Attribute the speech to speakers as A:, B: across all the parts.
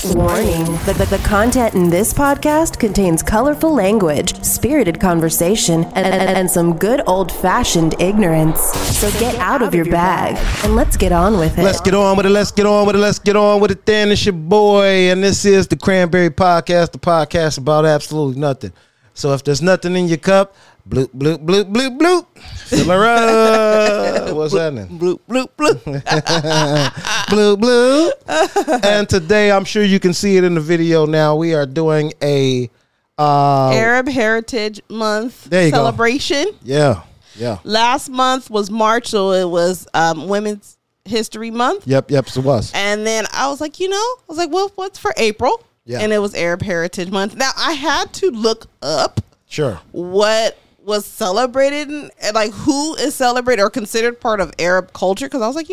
A: Warning. The content in this podcast contains colorful language, spirited conversation, and some good old-fashioned ignorance. So get out of your bag and let's get on with it.
B: Let's get on with it then. It's your boy, and this is the Cranberry Podcast, the podcast about absolutely nothing. So if there's nothing in your cup, bloop, bloop, bloop, bloop, bloop. Fill her up. What's happening?
C: Bloop, bloop, bloop.
B: Bloop, bloop. And today, I'm sure you can see it in the video now, we are doing a
C: Arab Heritage Month celebration.
B: Yeah.
C: Last month was March, so it was Women's History Month.
B: Yep, so it was.
C: And then I was like, well, what's for April?
B: Yeah.
C: And it was Arab Heritage Month. Now, I had to look up what was celebrated and like who is celebrated or considered part of Arab culture, because I was like,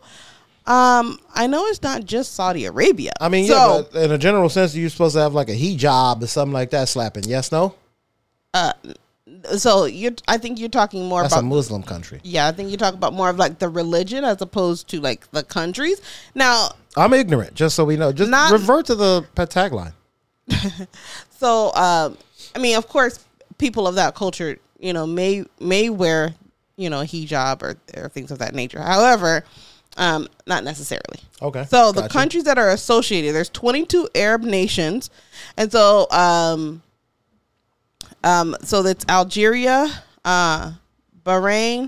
C: I know it's not just Saudi Arabia.
B: I mean, but in a general sense, you're supposed to have like a hijab or something like that slapping. Yes, no?
C: So I think you're talking more
B: about...
C: That's
B: a Muslim country.
C: Yeah, I think you're talking about more of like the religion as opposed to like the countries. Now...
B: I'm ignorant, just so we know. Just revert to the tagline.
C: So, I mean, of course, people of that culture, may wear, hijab or things of that nature. However, not necessarily.
B: Okay.
C: So the countries that are associated, there's 22 Arab nations. And so, so that's Algeria, Bahrain,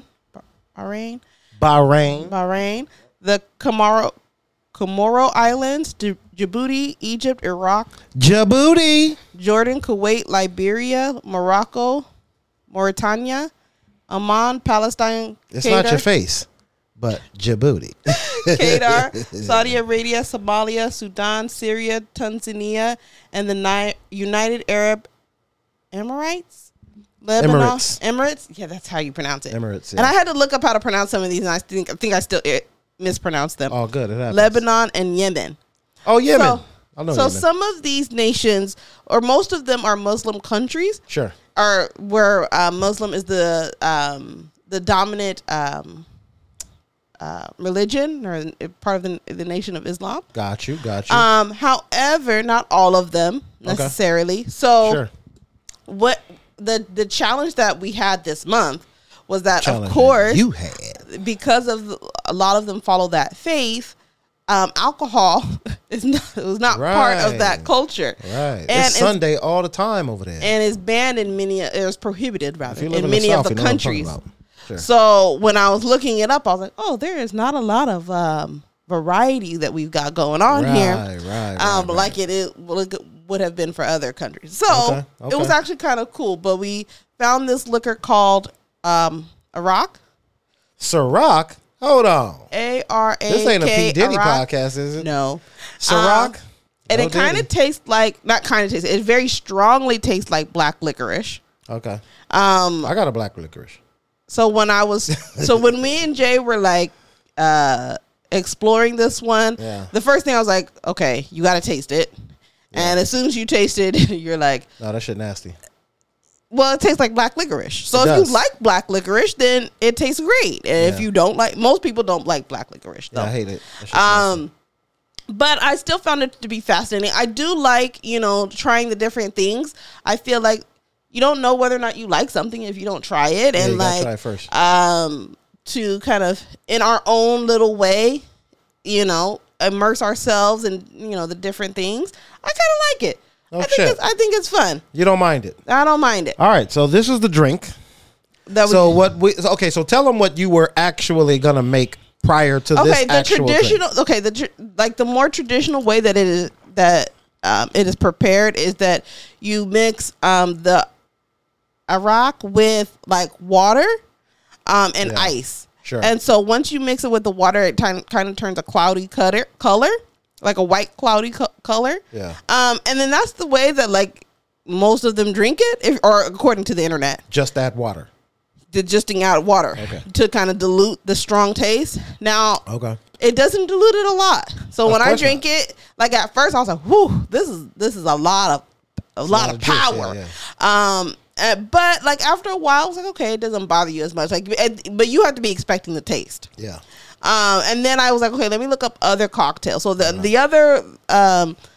C: the Comoro Islands, Djibouti, Egypt, Iraq, Jordan, Kuwait, Liberia, Morocco, Mauritania, Oman, Palestine,
B: It's Qatar, not your face, but Djibouti.
C: Qatar, Saudi Arabia, Somalia, Sudan, Syria, Tanzania, and the United Arab Emirates. Lebanon, Emirates. Yeah, that's how you pronounce it.
B: Emirates. Yeah.
C: And I had to look up how to pronounce some of these, and I think I still mispronounced them.
B: Oh, good. It happens.
C: Lebanon and Yemen.
B: Oh, Yemen.
C: So some of these nations, or most of them, are Muslim countries.
B: Sure.
C: Are where Muslim is the dominant religion or part of the nation of Islam.
B: Got you.
C: However, not all of them necessarily. Okay. So,
B: sure.
C: What the challenge that we had this month was that, of course,
B: you had,
C: because of a lot of them follow that faith, alcohol was not part of that culture.
B: Right. And it's Sunday all the time over there.
C: And it's banned in it was prohibited rather in many of the countries.
B: Sure.
C: So when I was looking it up, I was like, oh, there is not a lot of variety that we've got going on here. Right. Like it would have been for other countries. So it was actually kind of cool. But we found this liquor called Arak.
B: Ciroc? Hold on.
C: A-R-A-K.
B: This ain't a P. Diddy podcast, is it?
C: No.
B: Ciroc?
C: And it kind of tastes like, it very strongly tastes like black licorice.
B: Okay. I got a black licorice.
C: So when me and Jay were like exploring this one, the first thing I was like, okay, you got to taste it. Yeah. And as soon as you taste it, you're like,
B: no, that shit nasty.
C: Well, it tastes like black licorice. So if you like black licorice, then it tastes great. And if you don't like, most people don't like black licorice. Though.
B: Yeah, I hate it.
C: But I still found it to be fascinating. I do like, trying the different things. I feel like you don't know whether or not you like something if you don't try it. And
B: you gotta try it first.
C: To kind of, in our own little way, immerse ourselves in, the different things. I kind of like it.
B: Oh,
C: I think it's fun.
B: You don't mind it?
C: I don't mind it.
B: All right, so this is the drink. So tell them what you were actually gonna make prior to this actual drink.
C: The more traditional way that it is prepared is that you mix the Arak with like water and ice.
B: Sure.
C: And so once you mix it with the water, it kind of turns a cloudy color. Like a white cloudy color. Yeah. And then that's the way that like most of them drink it, or according to the internet.
B: Just add water.
C: Just add water to kind of dilute the strong taste. Now, it doesn't dilute it a lot. So when I drink it, like at first I was like, "Whew, this is a lot of power."
B: Juice, yeah.
C: But like after a while, I was like, okay, it doesn't bother you as much. Like, but you have to be expecting the taste.
B: Yeah.
C: And then I was like, okay, let me look up other cocktails. So the other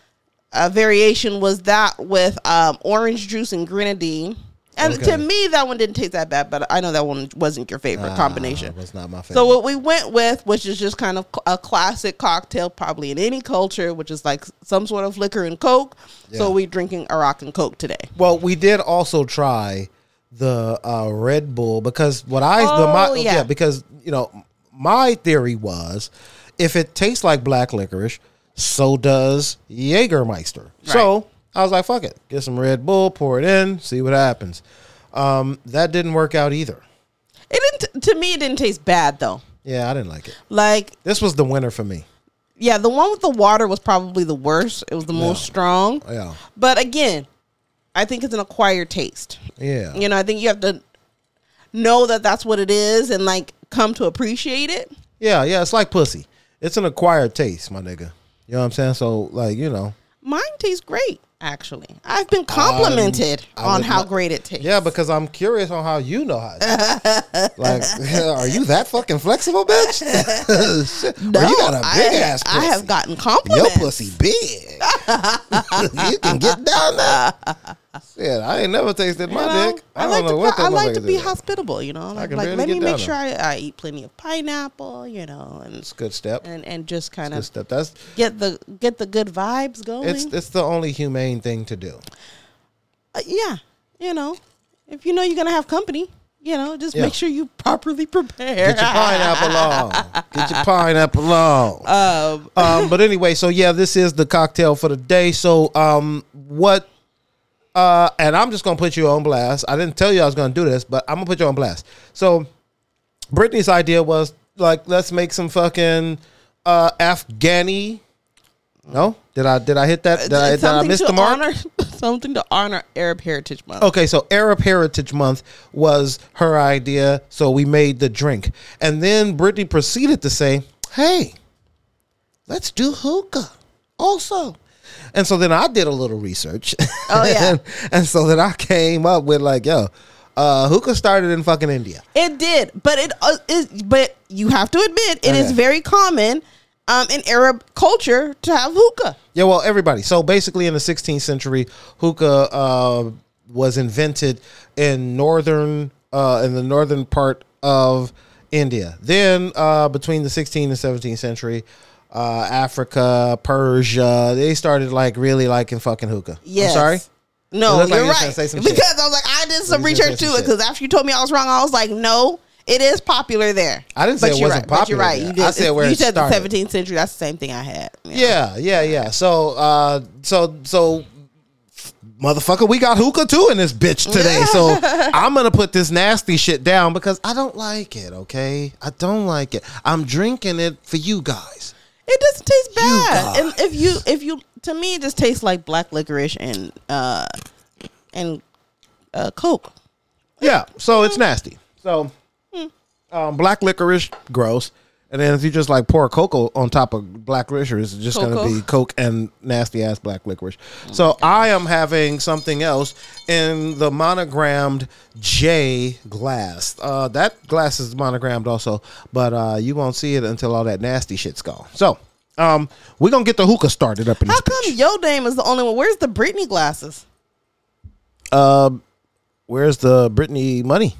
C: variation was that with orange juice and grenadine. And to me, that one didn't taste that bad, but I know that one wasn't your favorite combination.
B: It was not my favorite.
C: So what we went with, which is just kind of a classic cocktail, probably in any culture, which is like some sort of liquor and Coke. Yeah. So we're drinking Arak and Coke today.
B: Well, we did also try the Red Bull because because my theory was if it tastes like black licorice, so does Jägermeister. Right. So I was like, fuck it. Get some Red Bull, pour it in, see what happens. That didn't work out either.
C: To me, it didn't taste bad, though.
B: Yeah, I didn't like it.
C: Like,
B: this was the winner for me.
C: Yeah, the one with the water was probably the worst. It was the most strong.
B: Yeah.
C: But again, I think it's an acquired taste.
B: Yeah.
C: I think you have to know that that's what it is and, like, come to appreciate it.
B: Yeah, it's like pussy. It's an acquired taste, my nigga. You know what I'm saying? So, like, Mine tastes great. Actually, I've been complimented on how great it tastes. Yeah, because I'm curious on how you know how it tastes. Like, are you that fucking flexible, bitch?
C: No, you got a big ass pussy. I have gotten compliments.
B: Your pussy big. You can get down there. Shit, I ain't never tasted my dick. I don't know what that.
C: I like to be hospitable. Like let me make sure I eat plenty of pineapple. And
B: it's a good step.
C: And just kind of
B: That's
C: get the good vibes going.
B: It's the only humane thing to do.
C: Yeah, if you're gonna have company, just make sure you properly prepare.
B: Get your pineapple on. But anyway, so yeah, this is the cocktail for the day. So what? And I'm just gonna put you on blast. I didn't tell you I was gonna do this, but I'm gonna put you on blast. So Brittany's idea was like, let's make some fucking Afghani. No, did I hit that? Did I miss the mark?
C: Something to honor Arab Heritage Month.
B: Okay, so Arab Heritage Month was her idea, so we made the drink, and then Brittany proceeded to say, "Hey, let's do hookah also." And so then I did a little research.
C: Oh yeah.
B: and so then I came up with like, hookah started in fucking India.
C: It did, but but you have to admit it is very common in Arab culture to have hookah.
B: Yeah, well, everybody. So basically, in the 16th century, hookah was invented in the northern part of India. Then between the 16th and 17th century. Africa, Persia, they started like really liking fucking hookah.
C: Yes.
B: I'm sorry?
C: No, you're right. Because I was like, I did some research too. Because after you told me I was wrong, I was like, no, it is popular there.
B: I didn't say it wasn't popular.
C: But you're right. You did.
B: I said where
C: you
B: it
C: said
B: started.
C: The 17th century. That's the same thing I had.
B: Yeah. So, motherfucker, we got hookah too in this bitch today. So I'm gonna put this nasty shit down because I don't like it. Okay, I don't like it. I'm drinking it for you guys.
C: It doesn't taste bad. And if you to me it just tastes like black licorice and Coke.
B: Yeah, so it's nasty. So black licorice, gross. And then if you just like pour cocoa on top of black licorice, it's just going to be Coke and nasty ass black licorice. So I am having something else in the monogrammed J glass. That glass is monogrammed also, but you won't see it until all that nasty shit's gone. So we're going to get the hookah started up in this bitch.
C: How come your name is the only one? Where's the Brittany glasses?
B: Where's the Brittany money?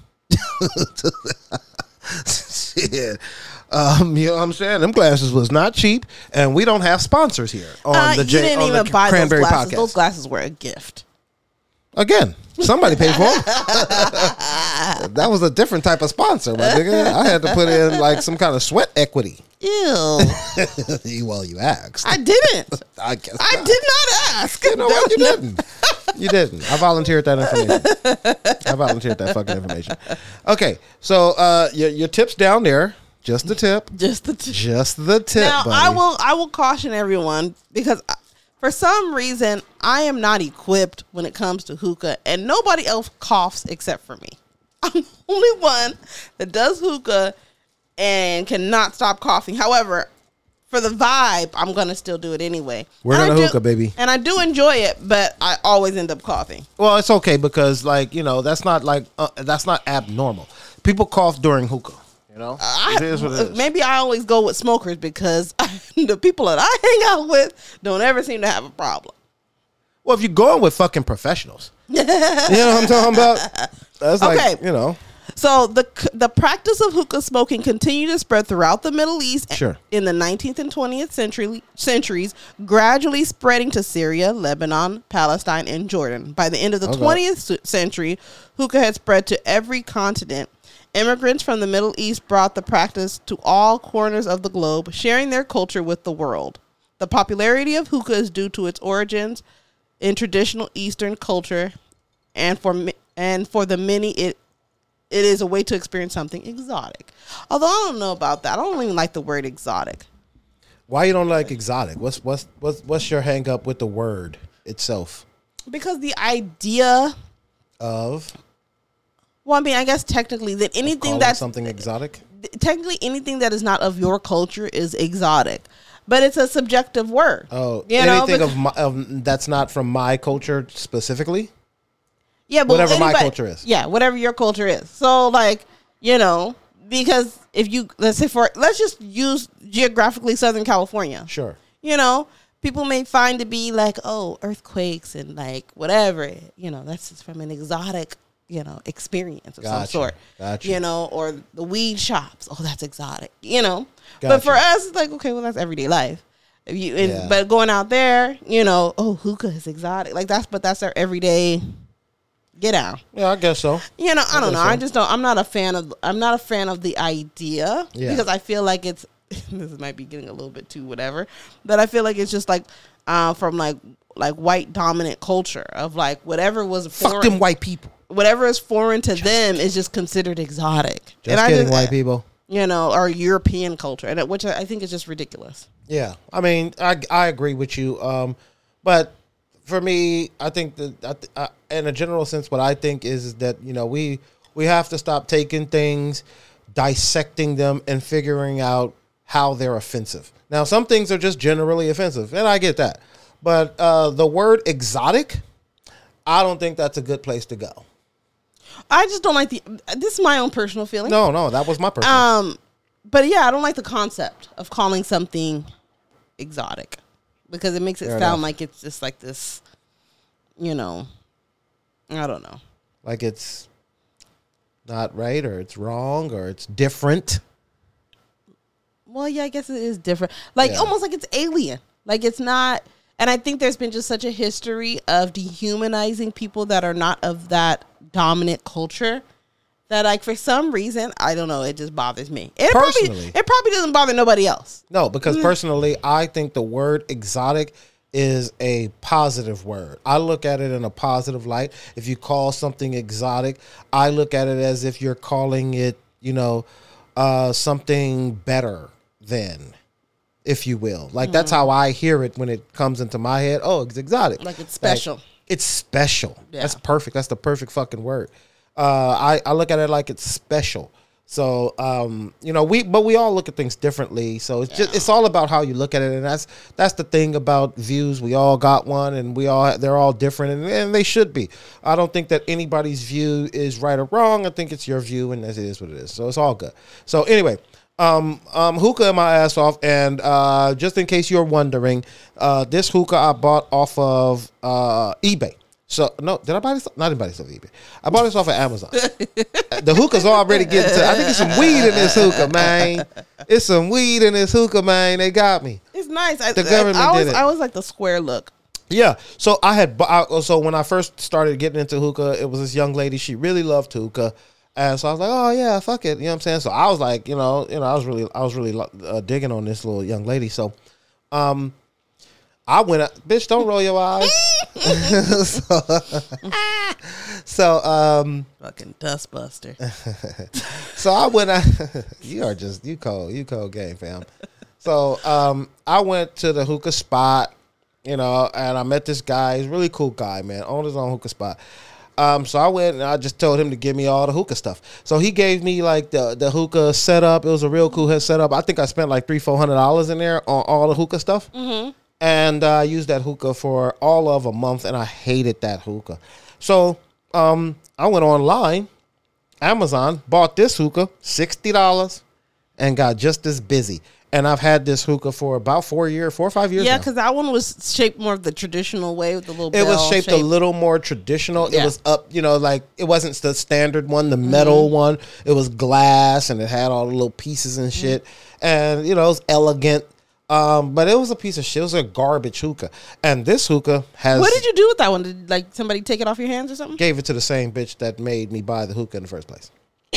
B: Shit. You know what I'm saying? Them glasses was not cheap, and we don't have sponsors here on the
C: you didn't even buy
B: Cranberry
C: those glasses.
B: Podcast.
C: Those glasses were a gift.
B: Again, somebody paid for them. That was a different type of sponsor, my nigga. I had to put in like some kind of sweat equity.
C: Ew.
B: Well, you asked.
C: I didn't.
B: I guess
C: I did not ask.
B: You know what? You didn't. You didn't. I volunteered that information. I volunteered that fucking information. Okay, so your tip's down there. Just the tip.
C: Just the tip. Now,
B: buddy.
C: I will caution everyone because for some reason I am not equipped when it comes to hookah, and nobody else coughs except for me. I'm the only one that does hookah and cannot stop coughing. However, for the vibe, I'm gonna still do it anyway.
B: We're gonna hookah, baby,
C: and I do enjoy it, but I always end up coughing.
B: Well, it's okay because, like, that's not that's not abnormal. People cough during hookah. It is what it is.
C: Maybe I always go with smokers because the people that I hang out with don't ever seem to have a problem.
B: Well, if you're going with fucking professionals, you know what I'm talking about? That's like, you know.
C: So the practice of hookah smoking continued to spread throughout the Middle East in the 19th and 20th centuries, gradually spreading to Syria, Lebanon, Palestine, and Jordan. By the end of the 20th century, hookah had spread to every continent. Immigrants from the Middle East brought the practice to all corners of the globe, sharing their culture with the world. The popularity of hookah is due to its origins in traditional Eastern culture, and for the many, it is a way to experience something exotic. Although I don't know about that. I don't even like the word exotic.
B: Why you don't like exotic? What's your hang up with the word itself?
C: Because the idea
B: of,
C: well, I mean, I guess technically that anything that's
B: something exotic.
C: Technically, anything that is not of your culture is exotic, but it's a subjective word.
B: Oh, anything that's not from my culture specifically.
C: Yeah, but
B: whatever my culture is.
C: Yeah, whatever your culture is. So, like, you know, because if you let's just use geographically Southern California.
B: Sure.
C: You know, people may find to be like, oh, earthquakes and like whatever. You know, that's just from an exotic, you know, experience of some sort.
B: Gotcha.
C: You know, or the weed shops. Oh, that's exotic. You know, but for us, it's like, okay, well, that's everyday life. But going out there, you know, oh, hookah is exotic. Like that's our everyday. Get out.
B: Yeah, I guess so.
C: You know, I don't know. So. I just don't. I'm not a fan of the idea because I feel like it's. This might be getting a little bit too whatever, but I feel like it's just like from like white dominant culture of like whatever was foreign.
B: Fuck them white people.
C: Whatever is foreign to them is just considered exotic.
B: Just kidding, white people.
C: You know, or European culture, and which I think is just ridiculous.
B: Yeah, I mean, I agree with you, but. For me, I think that in a general sense, what I think is that, you know, we have to stop taking things, dissecting them, and figuring out how they're offensive. Now, some things are just generally offensive, and I get that. But the word exotic, I don't think that's a good place to go.
C: I just don't like this is my own personal feeling.
B: No, that was my personal.
C: But yeah, I don't like the concept of calling something exotic. Because it makes it sound like it's just like this, you know, I don't know.
B: Like it's not right or it's wrong or it's different.
C: Well, yeah, I guess it is different. Like almost like it's alien. Like it's not. And I think there's been just such a history of dehumanizing people that are not of that dominant culture. That, like, for some reason, I don't know, it just bothers me. It probably doesn't bother nobody else.
B: No, because personally, I think the word exotic is a positive word. I look at it in a positive light. If you call something exotic, I look at it as if you're calling it, you know, something better than, if you will. Like, that's how I hear it when it comes into my head. Oh, it's exotic.
C: Like, it's special.
B: Like, it's special. Yeah. That's perfect. That's the perfect fucking word. I look at it like it's special. So, you know, we all look at things differently. So it's all about how you look at it. And that's the thing about views. We all got one and they're all different and they should be. I don't think that anybody's view is right or wrong. I think it's your view and it is what it is. So it's all good. So anyway, hookah my ass off. And, just in case you're wondering, this hookah I bought off of, eBay. So, no, did I buy this? Not anybody off eBay. I bought this off of Amazon. The hookah's already getting to, I think it's some weed in this hookah, man. It's some weed in this hookah, man. They got me.
C: It's nice.
B: The government did it.
C: I was like the square look.
B: Yeah. So so when I first started getting into hookah, it was this young lady. She really loved hookah. And so I was like, oh yeah, fuck it. You know what I'm saying? So I was like, you know, I was really digging on this little young lady. So, I went up, bitch, don't roll your eyes. So
C: fucking dustbuster.
B: So I went out, you cold game, fam. So I went to the hookah spot, you know, and I met this guy. He's a really cool guy, man, owned his own hookah spot. So I went and I just told him to give me all the hookah stuff. So he gave me like the hookah setup. It was a real cool head setup. I think I spent like $300-400 in there on all the hookah stuff. Mm-hmm. And I used that hookah for all of a month, and I hated that hookah. So I went online, Amazon, bought this hookah, $60, and got just as busy. And I've had this hookah for about 4 or 5 years.
C: Yeah, because that one was shaped more of the traditional way with the little bell.
B: It was shaped a little more traditional. Yeah. It was up, like it wasn't the standard one, the metal one. It was glass and it had all the little pieces and shit. And, it was elegant. But it was a piece of shit. It was a garbage hookah. And this hookah has...
C: What did you do with that one? Did somebody take it off your hands or something?
B: Gave it to the same bitch that made me buy the hookah in the first place.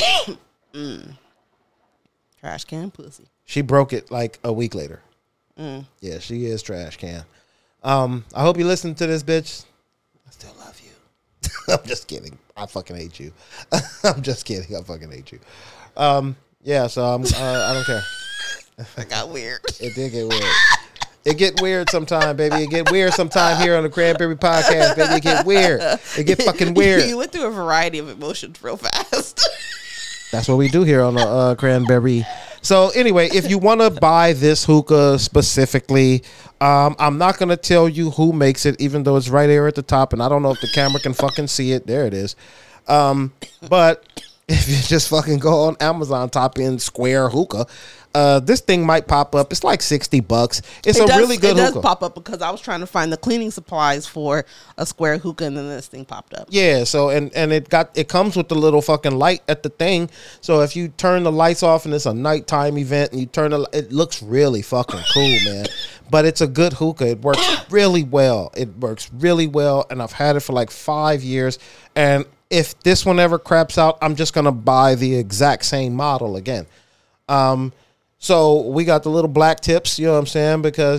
C: Trash can pussy.
B: She broke it like a week later. Yeah, she is trash can. I hope you listen to this, bitch. I still love you. I'm just kidding. I fucking hate you. I'm just kidding. I fucking hate you. Yeah, so I don't care.
C: That got weird.
B: It did get weird. It get weird sometime, baby. It get weird sometime here on the Cranberry Podcast, baby. It get weird. It get fucking weird.
C: You went through a variety of emotions real fast.
B: That's what we do here on the Cranberry. So anyway, if you want to buy this hookah specifically, I'm not going to tell you who makes it, even though it's right here at the top. And I don't know if the camera can fucking see it. There it is. But if you just fucking go on Amazon, type in Square Hookah, this thing might pop up. It's like $60. It's really good hookah.
C: It does pop up because I was trying to find the cleaning supplies for a Square hookah, and then this thing popped up.
B: Yeah, so and it comes with the little fucking light at the thing. So if you turn the lights off and it's a nighttime event and you it looks really fucking cool, man. But it's a good hookah. It works really well. And I've had it for like 5 years. And if this one ever craps out, I'm just gonna buy the exact same model again. So we got the little black tips, you know what I'm saying? Because,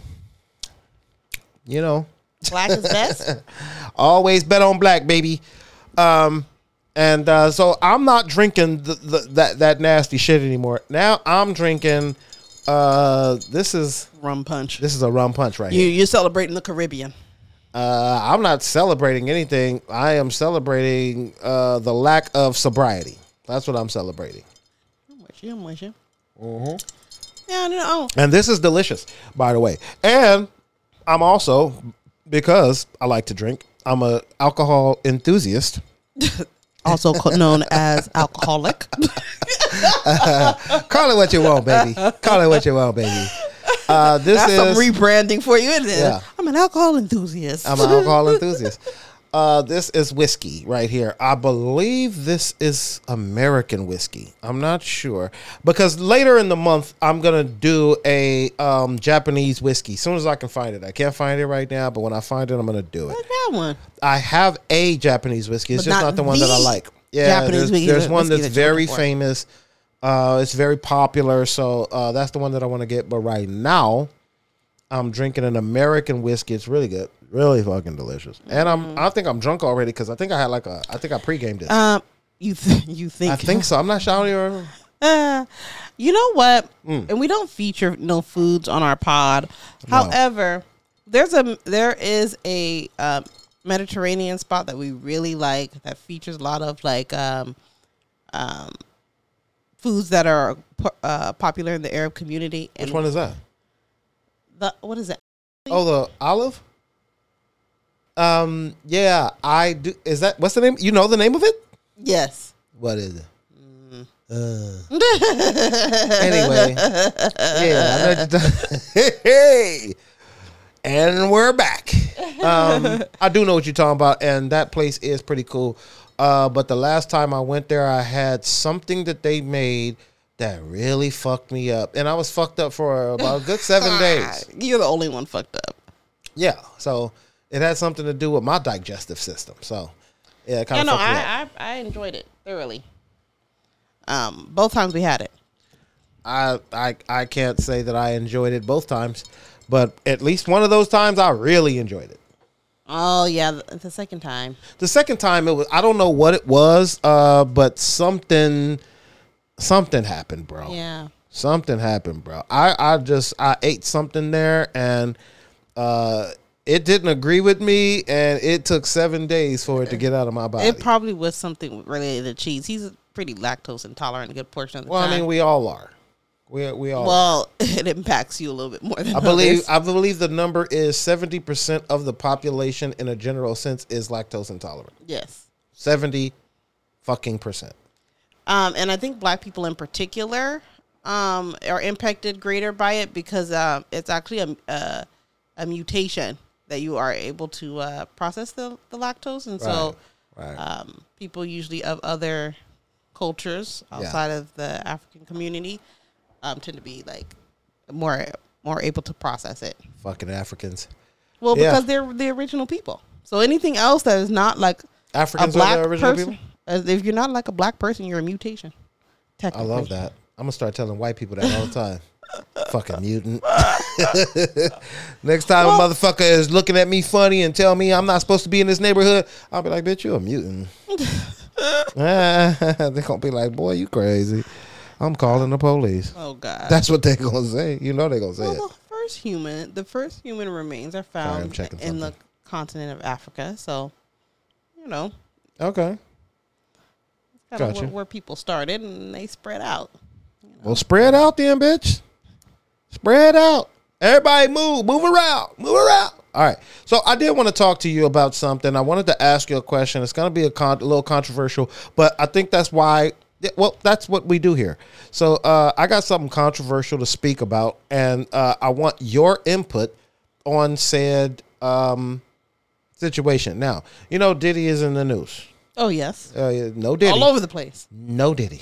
C: Black is best.
B: Always bet on black, baby. So I'm not drinking that nasty shit anymore. Now I'm drinking, this is
C: rum punch.
B: This is a rum punch right here.
C: You're celebrating the Caribbean.
B: I'm not celebrating anything. I am celebrating the lack of sobriety. That's what I'm celebrating.
C: I'm with you.
B: Mm-hmm.
C: Yeah, no.
B: And this is delicious, by the way. And I'm also, because I like to drink, I'm a alcohol enthusiast.
C: Also known as alcoholic.
B: Call it what you want, baby. Call it what you want, baby.
C: That's some rebranding for you, isn't it? Yeah. I'm an alcohol enthusiast.
B: I'm an alcohol enthusiast. This is whiskey right here. I believe this is American whiskey. I'm not sure. Because later in the month, I'm going to do a Japanese whiskey. As soon as I can find it. I can't find it right now, but when I find it, I'm going to do it.
C: What's that one?
B: I have a Japanese whiskey. It's just not the one that I like. Yeah, there's one that's very famous. It's very popular. So that's the one that I want to get. But right now, I'm drinking an American whiskey. It's really good. Really fucking delicious. And I think I'm drunk already because I think I had I think I pre-gamed it.
C: You think?
B: I think so. I'm not shouting or.
C: You know what? And we don't feature no foods on our pod. No. However, there is a Mediterranean spot that we really like that features a lot of like foods that are popular in the Arab community.
B: And which one is that?
C: What is it?
B: Oh, the olive? Yeah, I do. Is that, what's the name? You know the name of it?
C: Yes.
B: What is it? Anyway. Yeah. Hey. And we're back. I do know what you're talking about, and that place is pretty cool. But the last time I went there, I had something that they made that really fucked me up. And I was fucked up for about a good 7 days.
C: You're the only one fucked up.
B: Yeah, so it had something to do with my digestive system. So, yeah, it kind of fucked me up.
C: I enjoyed it thoroughly. Both times we had it.
B: I can't say that I enjoyed it both times, but at least one of those times I really enjoyed it.
C: Oh yeah, the second time. The
B: second time, it was, I don't know what it was, but something happened, bro.
C: Yeah.
B: Something happened, bro. I ate something there, and it didn't agree with me, and it took 7 days for it to get out of my body.
C: It probably was something related to cheese. He's pretty lactose intolerant a good portion of the time.
B: Well, I mean, we all are. We all.
C: Well, it impacts you a little bit more than
B: I believe the number is 70% of the population in a general sense is lactose intolerant.
C: Yes.
B: 70 fucking %.
C: And I think black people in particular are impacted greater by it because it's actually a mutation that you are able to process the lactose, and so people usually of other cultures outside of the African community tend to be like more able to process it.
B: Fucking Africans.
C: Well, because they're the original people. So anything else that is not like
B: Africans
C: a black
B: are the original
C: person,
B: people?
C: if you're not like a black person, you're a mutation.
B: I love that. I'm gonna start telling white people that all the time. Fucking mutant. Next time a motherfucker is looking at me funny and tell me I'm not supposed to be in this neighborhood, I'll be like, bitch, you're a mutant. They're gonna be like, boy, you crazy. I'm calling the police.
C: Oh God.
B: That's what they're gonna say. You know they're gonna say it.
C: The first human remains are found in the continent of Africa. So, you know.
B: Okay.
C: It's kind of where people started and they spread out. You know?
B: Well, spread out then, bitch. Spread out. Everybody move around. All right. So I did want to talk to you about something. I wanted to ask you a question. It's going to be a little controversial, but I think that's why, that's what we do here. So I got something controversial to speak about, and I want your input on said situation. Now, you know Diddy is in the news.
C: Oh, yes.
B: No Diddy.
C: All over the place.
B: No Diddy.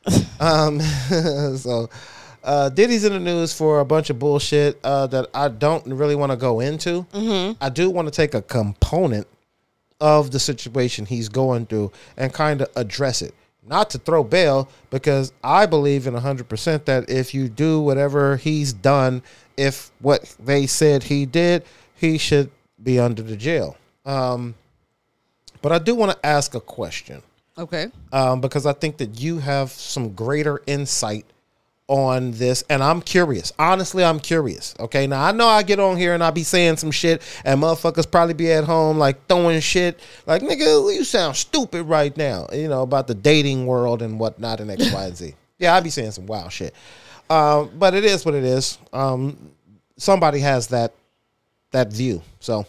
B: So Diddy's in the news for a bunch of bullshit that I don't really want to go into. I do want to take a component of the situation he's going through and kind of address it. Not to throw bail, because I believe in 100% that if you do whatever he's done, if what they said he did, he should be under the jail. But I do want to ask a question.
C: Okay.
B: Because I think that you have some greater insight on this, and I'm curious. Honestly, I'm curious. Okay, now I know I get on here and I be saying some shit, and motherfuckers probably be at home like throwing shit, like, nigga, you sound stupid right now, you know, about the dating world and whatnot and X, Y, and Z. Yeah, I be saying some wild shit. But it is what it is. Somebody has that view. So,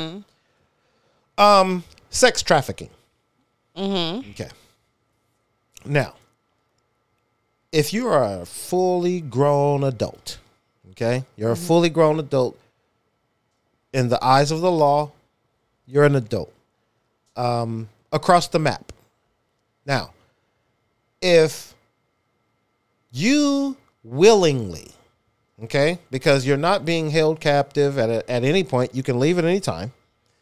B: sex trafficking. Okay. Now, if you are a fully grown adult, okay, you're a fully grown adult in the eyes of the law, you're an adult across the map. Now, if you willingly, okay, because you're not being held captive at any point, you can leave at any time,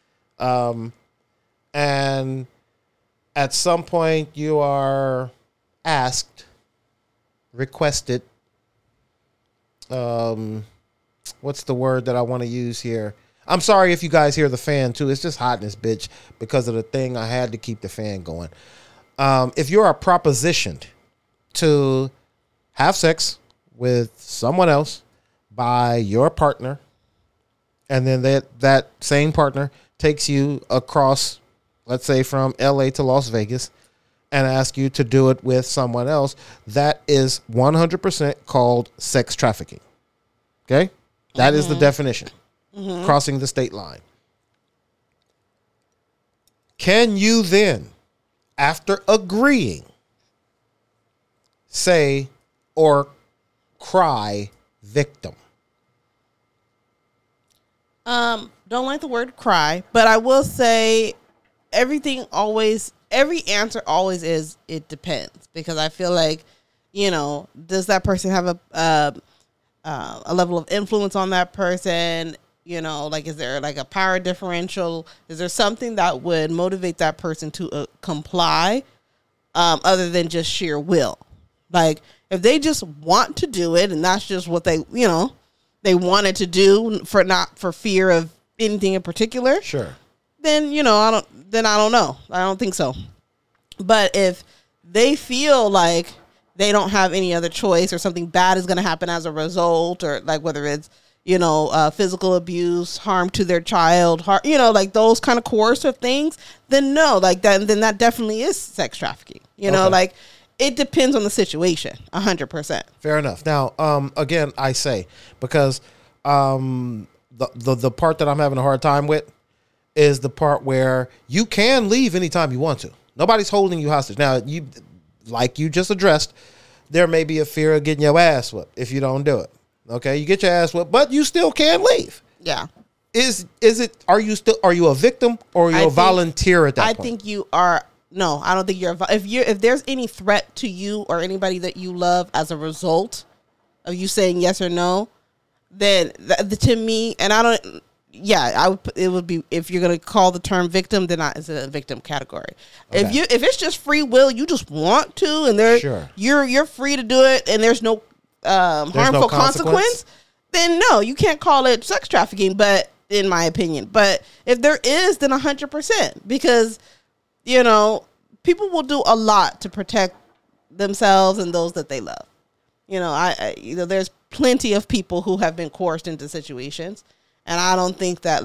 B: and at some point you are asked, requested, what's the word that I want to use here? I'm sorry if you guys hear the fan too. It's just hot in this bitch because of the thing. I had to keep the fan going. If you are propositioned to have sex with someone else by your partner, and then that same partner takes you across, let's say from LA to Las Vegas, and ask you to do it with someone else, that is 100% called sex trafficking. Okay? That is the definition. Crossing the state line. Can you then, after agreeing, say or cry victim?
C: Don't like the word cry, but I will say every answer always is it depends, because I feel like, you know, does that person have a level of influence on that person? You know, like, is there like a power differential? Is there something that would motivate that person to comply other than just sheer will? Like, if they just want to do it and that's just what they, you know, they wanted to do not for fear of anything in particular.
B: Sure.
C: Then, you know, I don't know. I don't think so. But if they feel like they don't have any other choice, or something bad is going to happen as a result, or like whether it's, you know, physical abuse, harm to their child, you know, like those kind of coercive things, then no, like that, then that definitely is sex trafficking. You know, like it depends on the situation, 100%.
B: Fair enough. Now, again, I say, because the part that I'm having a hard time with is the part where you can leave anytime you want to. Nobody's holding you hostage. Now, like you just addressed, there may be a fear of getting your ass whooped if you don't do it. Okay, you get your ass whooped, but you still can't leave.
C: Yeah.
B: Is it? Are you a victim or are you a volunteer at that point?
C: I think you are. No, I don't think you're. If there's any threat to you or anybody that you love as a result of you saying yes or no, then to me, and I don't. Yeah, it would be, if you're gonna call the term victim, then it's a victim category. Okay. If it's just free will, you just want to, and you're free to do it, and there's no harmful consequence, then no, you can't call it sex trafficking. But in my opinion, but if there is, then 100%, because people will do a lot to protect themselves and those that they love. There's plenty of people who have been coerced into situations. And I don't think that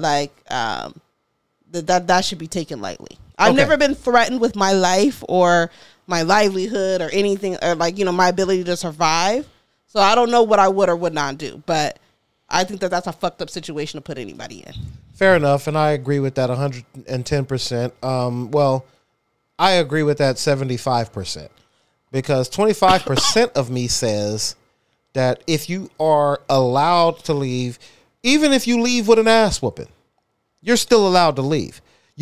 C: that should be taken lightly. I've never been threatened with my life or my livelihood or anything, or my ability to survive. So I don't know what I would or would not do. But I think that that's a fucked up situation to put anybody in.
B: Fair enough, and I agree with that 110%. Well, I agree with that 75%, because 25% of me says that if you are allowed to leave, even if you leave with an ass whooping, you're still allowed to leave.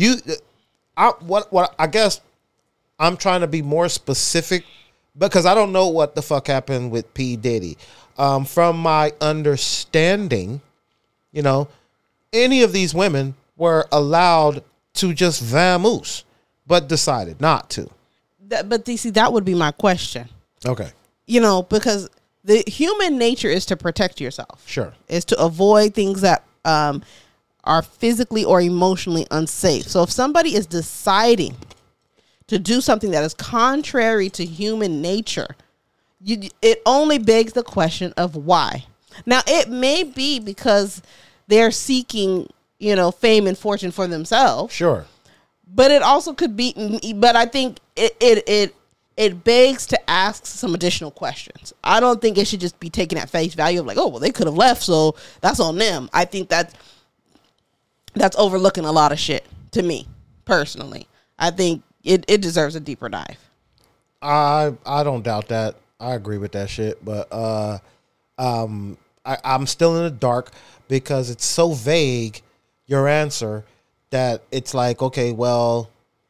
B: I guess I'm trying to be more specific, because I don't know what the fuck happened with P. Diddy. From my understanding, any of these women were allowed to just vamoose, but decided not to.
C: But you see, that would be my question.
B: Okay.
C: Because the human nature is to protect yourself.
B: Sure.
C: Is to avoid things that are physically or emotionally unsafe. So if somebody is deciding to do something that is contrary to human nature, it only begs the question of why. Now, it may be because they're seeking, fame and fortune for themselves.
B: Sure.
C: But it also could be, but I think it begs to ask some additional questions. I don't think it should just be taken at face value of they could have left, so that's on them. I think that's overlooking a lot of shit, to me, personally. I think it deserves a deeper dive.
B: I don't doubt that. I agree with that shit, but I'm still in the dark because it's so vague, your answer, that it's okay, well,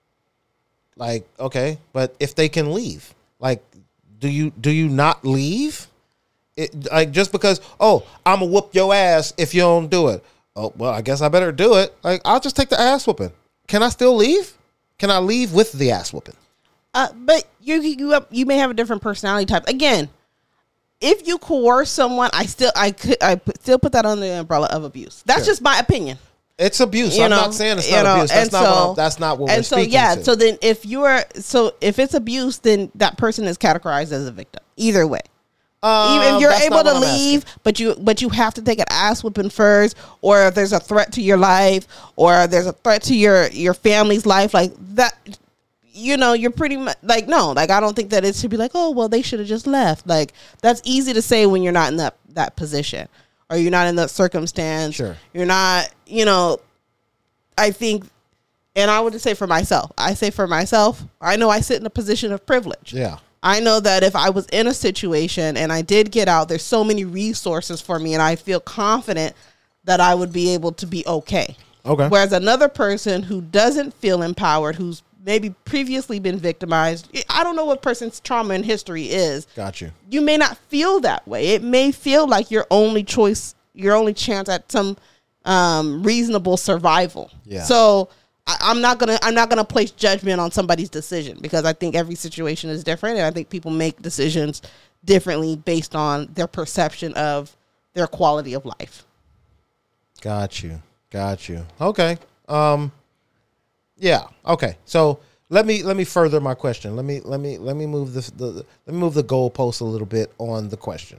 B: okay, but if they can leave, do you not leave? Just because, I'm gonna whoop your ass if you don't do it. Oh, well, I guess I better do it. I'll just take the ass whooping. Can I still leave? Can I leave with the ass whooping?
C: But you may have a different personality type. Again, if you coerce someone, I still put that under the umbrella of abuse. That's just my opinion.
B: It's abuse. I'm not saying it's not abuse. That's not what we're speaking to.
C: So then if it's abuse, then that person is categorized as a victim. Either way. Even if you're able to leave, but you have to take an ass whooping first, or if there's a threat to your life, or there's a threat to your family's life, like that, you're pretty much no, I don't think that it should be they should have just left. That's easy to say when you're not in that position, or you're not in that circumstance.
B: Sure.
C: You're not, I think, and I would just say for myself, I know I sit in a position of privilege.
B: Yeah.
C: I know that if I was in a situation and I did get out, there's so many resources for me, and I feel confident that I would be able to be okay.
B: Okay.
C: Whereas another person who doesn't feel empowered, who's maybe previously been victimized, I don't know what person's trauma and history is.
B: Got you.
C: You may not feel that way. It may feel like your only choice, your only chance at some reasonable survival.
B: Yeah.
C: So I'm not gonna place judgment on somebody's decision, because I think every situation is different, and I think people make decisions differently based on their perception of their quality of life.
B: Got you. Okay. Yeah. Okay. So let me further my question. Let me move the goalpost a little bit on the question.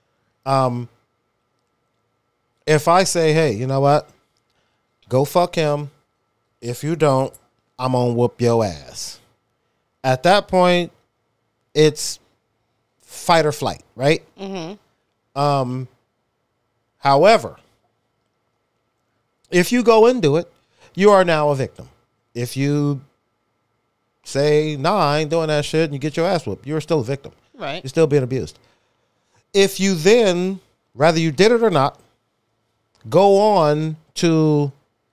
B: If I say, hey, you know what? Go fuck him. If you don't, I'm gonna whoop your ass. At that point, it's fight or flight, right? Mm-hmm. However, if you go into it, you are now a victim. If you say, nah, I ain't doing that shit, and you get your ass whooped, you're still a victim.
C: Right.
B: You're still being abused. If you then, whether you did it or not, go on to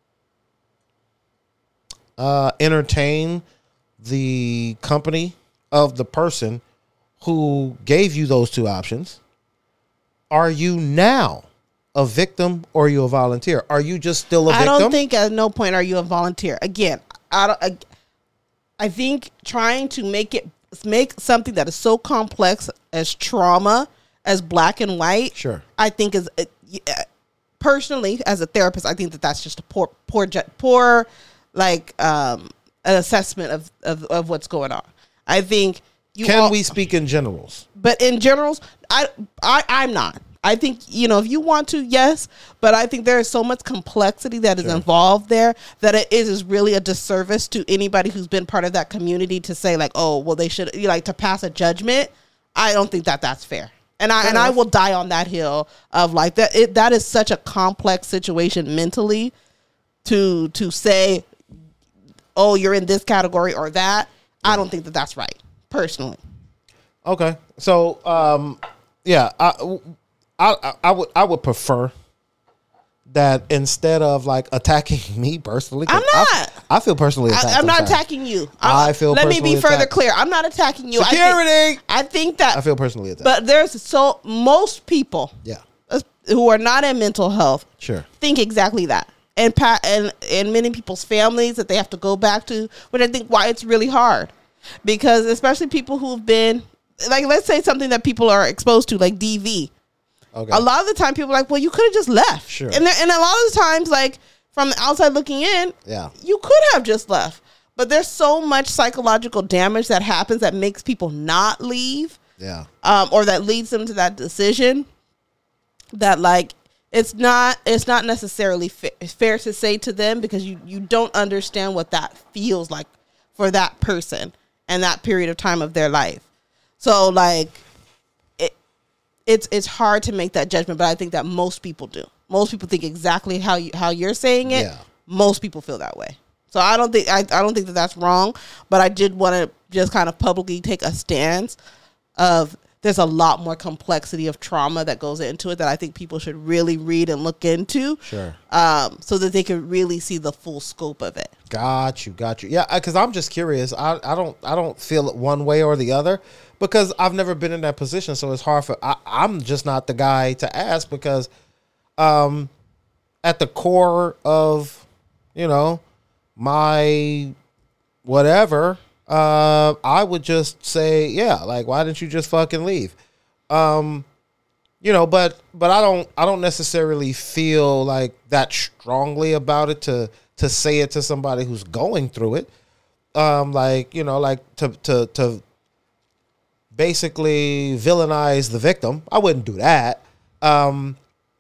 B: entertain the company of the person who gave you those two options, are you now a victim or are you a volunteer? Are you just still a victim?
C: I don't think at no point are you a volunteer. Again, I think trying to make something that is so complex as trauma, as black and white,
B: sure,
C: I think is personally as a therapist, I think that's just a poor like an assessment of what's going on. I think
B: we speak in generals?
C: But in generals, I'm not. I think, if you want to, yes, but I think there is so much complexity that is involved there that it is really a disservice to anybody who's been part of that community to say like, oh, well, they should to pass a judgment. I don't think that's fair. And I will die on that hill of like that. That is such a complex situation mentally to say, oh, you're in this category or that. I don't think that's right, personally.
B: Okay, so yeah, I would prefer that instead of like attacking me personally.
C: I'm not.
B: I feel personally attacked.
C: I'm not attacking you.
B: I feel.
C: Let
B: me
C: be further clear. I'm not attacking you.
B: Security.
C: I think that
B: I feel personally attacked.
C: But there's most people, who are not in mental health, think exactly that. And many people's families that they have to go back to, which I think why it's really hard, because especially people who've been like, let's say something that people are exposed to, like DV. Okay. A lot of the time, people are like, well, you could have just left.
B: Sure.
C: And a lot of the times, like from the outside looking in, you could have just left. But there's so much psychological damage that happens that makes people not leave. Yeah. Or that leads them to that decision. That like it's not necessarily fair to say to them, because you don't understand what that feels like for that person and that period of time of their life. So like. It's hard to make that judgment, but I think that most people do. Most people think exactly how you're saying it. Yeah. Most people feel that way. So I don't think that that's wrong, but I did want to just kind of publicly take a stance of there's a lot more complexity of trauma that goes into it that I think people should really read and look into. Sure. So that they can really see the full scope of it.
B: Got you. Yeah, because I'm just curious. I don't feel it one way or the other, because I've never been in that position. So it's hard I'm just not the guy to ask, because at the core of, my whatever, I would just say, yeah, like, why didn't you just fucking leave? But I don't necessarily feel like that strongly about it to say it to somebody who's going through it. To basically villainize the victim. I wouldn't do that. But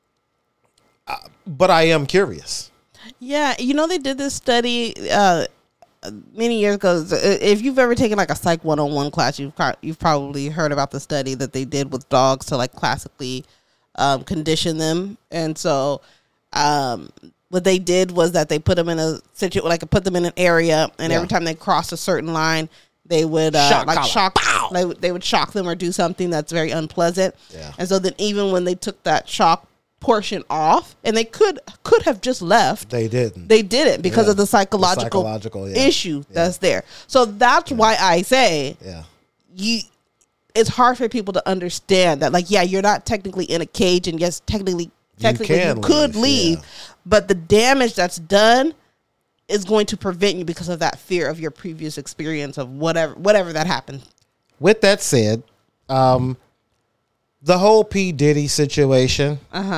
B: I am curious.
C: Yeah. They did this study, many years ago. If you've ever taken like a Psych 101 class, you've probably heard about the study that they did with dogs to like classically condition them. And so what they did was that they put them in put them in an area, and every time they crossed a certain line, they would they would shock them or do something that's very unpleasant. Yeah. And so then even when they took that shock portion off, and they could have just left, they didn't because of the psychological issue that's there. So that's why I say it's hard for people to understand that, like, you're not technically in a cage, and yes, technically you could leave, but the damage that's done is going to prevent you because of that fear of your previous experience of whatever that happened.
B: With that said, the whole P. Diddy situation,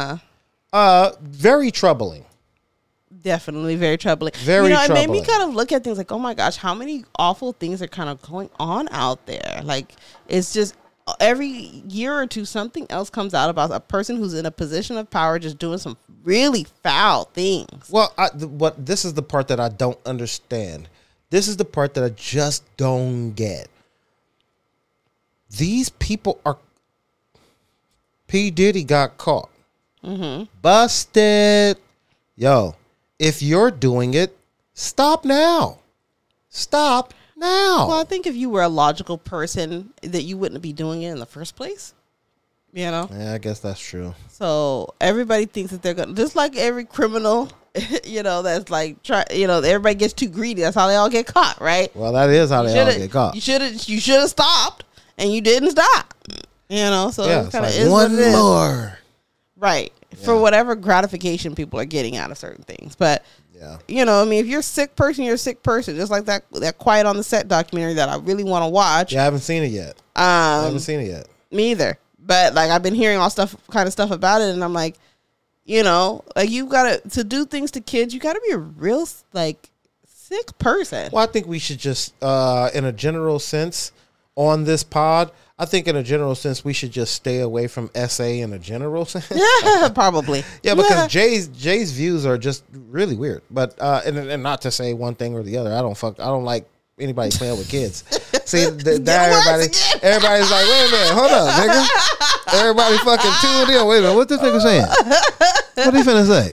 B: very troubling.
C: Definitely very troubling.
B: Troubling.
C: It made me kind of look at things like, oh my gosh, how many awful things are kind of going on out there? Like, it's just every year or two, something else comes out about a person who's in a position of power just doing some really foul things.
B: Well, this is the part that I don't understand. This is the part that I just don't get. These people are... P. Diddy got caught. Mm-hmm. Busted. Yo, if you're doing it, stop now. Stop now.
C: Well, I think if you were a logical person, that you wouldn't be doing it in the first place. You know?
B: Yeah, I guess that's true.
C: So everybody thinks that they're gonna, just like every criminal, you know, that's like everybody gets too greedy. That's how they all get caught, right?
B: Well, that is how they all get caught.
C: You should have stopped, and you didn't stop. You know, so
B: yeah,
C: it kind of
B: like
C: is
B: one
C: what it
B: more.
C: Is. Right. Yeah. For whatever gratification people are getting out of certain things. But you know, I mean, if you're a sick person, you're a sick person. Just like that Quiet on the Set documentary that I really want to watch.
B: Yeah, I haven't seen it yet. I haven't seen it yet.
C: Me either. But like I've been hearing all kind of stuff about it, and I'm like, you know, like you gotta to do things to kids, you gotta be a real like sick person.
B: Well, I think we should just, in a general sense, on this pod, I think in a general sense we should just stay away from SA in a general sense.
C: Yeah, probably.
B: Yeah, because Jay's views are just really weird. But and not to say one thing or the other, I don't like anybody playing with kids. See, everybody's like, wait a minute, hold up, nigga. Everybody fucking tuned in. Wait a minute, what this nigga saying? What he finna say?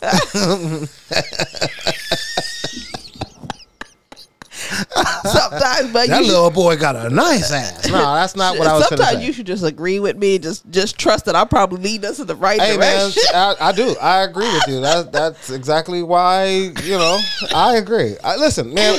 C: Sometimes, but
B: that little boy got a nice ass. No, that's not what I was finna say.
C: Sometimes you should just agree with me. Just trust that I'll probably lead us in the right direction.
B: Man, I do. I agree with you. That's exactly why, you know, I agree. Listen, man.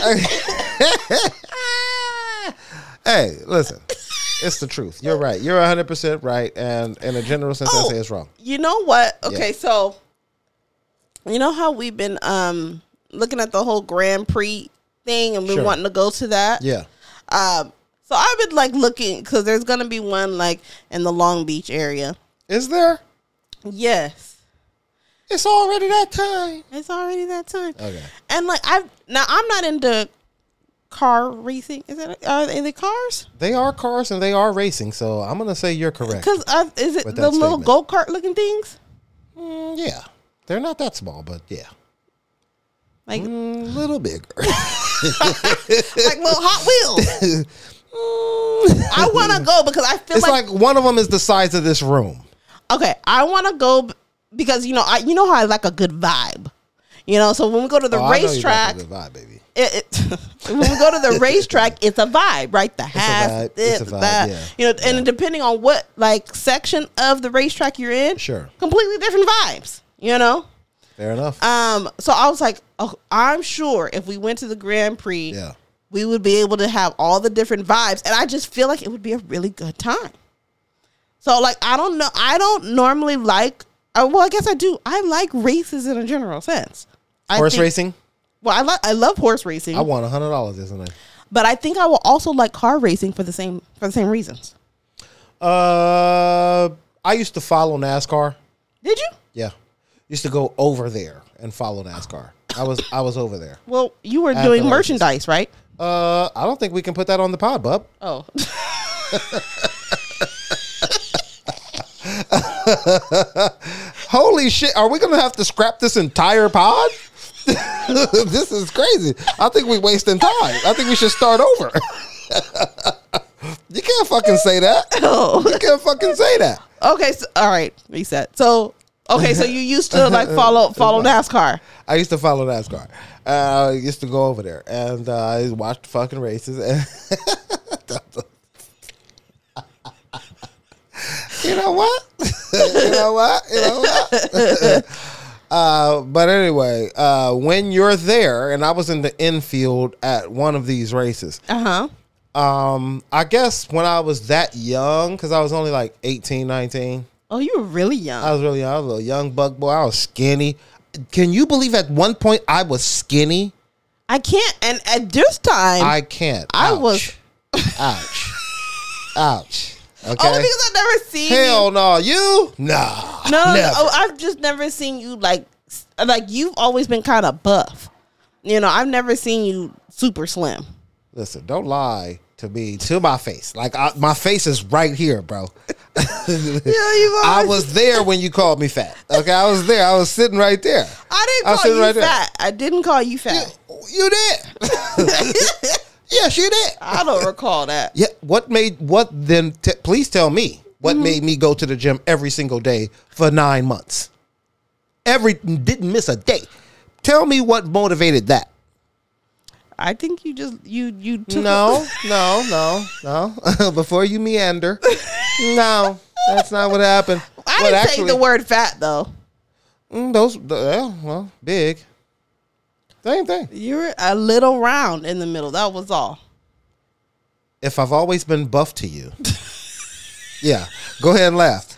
B: Hey, listen. It's the truth. You're right. You're 100% right. And in a general sense, I say it's wrong.
C: You know what? Okay, so you know how we've been looking at the whole Grand Prix thing and we're wanting to go to that?
B: Yeah.
C: So I've been like looking because there's going to be one like in the Long Beach area.
B: Is there?
C: Yes.
B: It's already that time.
C: It's already that time.
B: Okay.
C: And like I'm not into car racing. Are they cars?
B: They are cars and they are racing. So I'm gonna say you're correct.
C: Because is it the little go-kart looking things?
B: Yeah, they're not that small, but yeah,
C: like
B: little bigger,
C: like little Hot Wheels. I want to go because I feel
B: it's like one of them is the size of this room.
C: Okay, I want to go because you know how I like a good vibe. You know, so when we go to the racetrack,
B: good vibe, baby.
C: When we go to the racetrack, it's a vibe, right? It's a vibe. Yeah. You know, and depending on what like section of the racetrack you're in, completely different vibes. You know,
B: fair enough.
C: So I was like, oh, I'm sure if we went to the Grand Prix, we would be able to have all the different vibes, and I just feel like it would be a really good time. So like, I don't know, I don't normally like. Well, I guess I do. I like races in a general sense.
B: Horse racing?
C: Well, I love horse racing.
B: I won $100 isn't it?
C: But I think I will also like car racing for the same reasons.
B: I used to follow NASCAR.
C: Did you?
B: Yeah. Used to go over there and follow NASCAR. I was over there.
C: Well, you were doing merchandise, right?
B: I don't think we can put that on the pod, bub.
C: Oh.
B: Holy shit. Are we going to have to scrap this entire pod? This is crazy. I think we're wasting time. I think we should start over. You can't fucking say that.
C: Oh.
B: You can't fucking say that.
C: Okay, so, all right, reset. So, okay, so you used to like follow NASCAR.
B: I used to follow NASCAR. I used to go over there and I watched fucking races. You know what? But anyway, when you're there, and I was in the infield at one of these races. I guess when I was that young, because I was only like 18, 19.
C: Oh, you were really young.
B: I was really young. I was a little young buck boy. I was skinny. Can you believe at one point I was skinny?
C: I can't. And at this time,
B: I can't.
C: I was.
B: Ouch. Ouch. Okay.
C: Only because I've never seen
B: Hell
C: you.
B: no. You? No.
C: No. I've just never seen you like you've always been kind of buff. You know, I've never seen you super slim.
B: Listen, don't lie to me, to my face. Like, my face is right here, bro. I was there when you called me fat. Okay, I was there. I was sitting right there.
C: I didn't call you fat. I didn't call you fat.
B: You did. Yes, you did.
C: I don't recall that.
B: Yeah. Please tell me what made me go to the gym every single day for 9 months. Didn't miss a day. Tell me what motivated that.
C: I think you took
B: No. Before you meander. No, that's not what happened.
C: I didn't say the word fat though.
B: Big. Same thing.
C: You're a little round in the middle. That was all.
B: If I've always been buff to you. Yeah. Go ahead and laugh.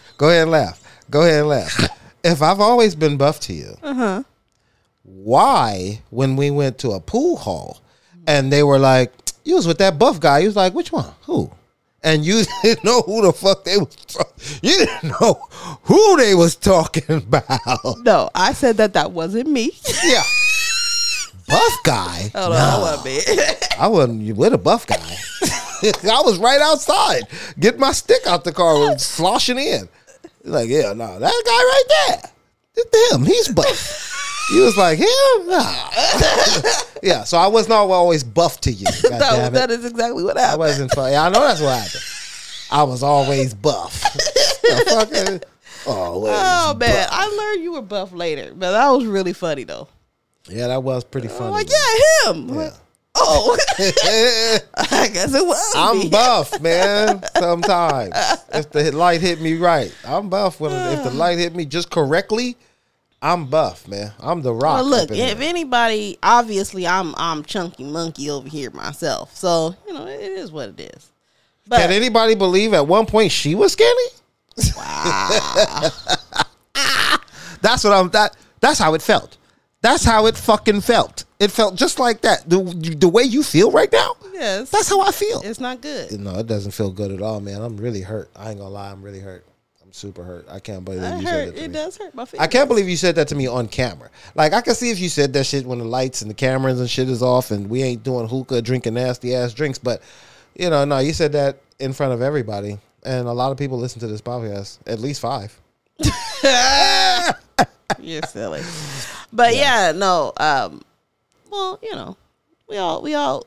B: If I've always been buff to you. Uh-huh. Why, when we went to a pool hall and they were like, you was with that buff guy. You was like, which one? Who? And you didn't know who the fuck they was. You didn't know who they was talking about.
C: No, I said that wasn't me.
B: Yeah. Buff guy?
C: Oh, no, I wasn't me.
B: I wasn't with a buff guy. I was right outside. Get my stick out the car, sloshing in. Like, yeah, no, that guy right there. It's him. He's buff. You was like, him? Nah. Yeah, so I was not always buff to you.
C: That is exactly what happened.
B: I wasn't funny. Yeah, I know that's what happened. I was always buff.
C: Man, I learned you were buff later, but that was really funny though.
B: Yeah, that was pretty funny.
C: Like, yeah, him. Yeah. Like, oh, I guess it was.
B: I'm buff, man. Sometimes if the light hit me right, I'm buff. If the light hit me just correctly, I'm buff, man. I'm the Rock.
C: Well, look, if anybody, obviously, I'm chunky monkey over here myself. So it is what it is. But
B: can anybody believe at one point she was skinny?
C: Wow.
B: That's how it felt. That's how it fucking felt. It felt just like that. The way you feel right now?
C: Yes.
B: That's how I feel.
C: It's not good.
B: No, it doesn't feel good at all, man. I'm really hurt. I ain't gonna lie. I'm really hurt. I'm super hurt. I can't believe you said that to me.
C: It does hurt my feelings.
B: I can't believe you said that to me on camera. Like, I can see if you said that shit when the lights and the cameras and shit is off and we ain't doing hookah, drinking nasty-ass drinks. But, no, you said that in front of everybody. And a lot of people listen to this podcast. At least 5.
C: You're silly. But no. Well, we all,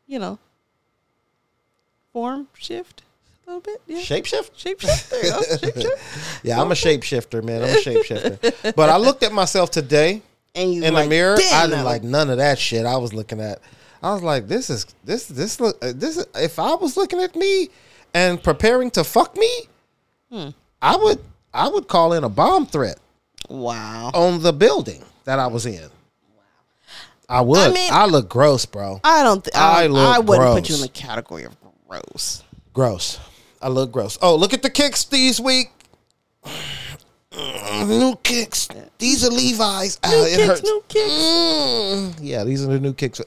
C: form shift a little bit. Yeah.
B: Shapeshift?
C: There you go. Shapeshift.
B: Yeah, I'm a shapeshifter, man. I'm a shapeshifter. But I looked at myself today in the mirror. I didn't like none of that shit I was looking at. I was like, this is if I was looking at me and preparing to fuck me, I would call in a bomb threat.
C: Wow.
B: On the building that I was in. Wow. I would. I mean, I look gross, bro.
C: I wouldn't put you in the category of gross.
B: Gross. I look gross. Oh, look at the kicks these week. New kicks. These are Levi's.
C: New kicks.
B: Yeah, these are the new kicks.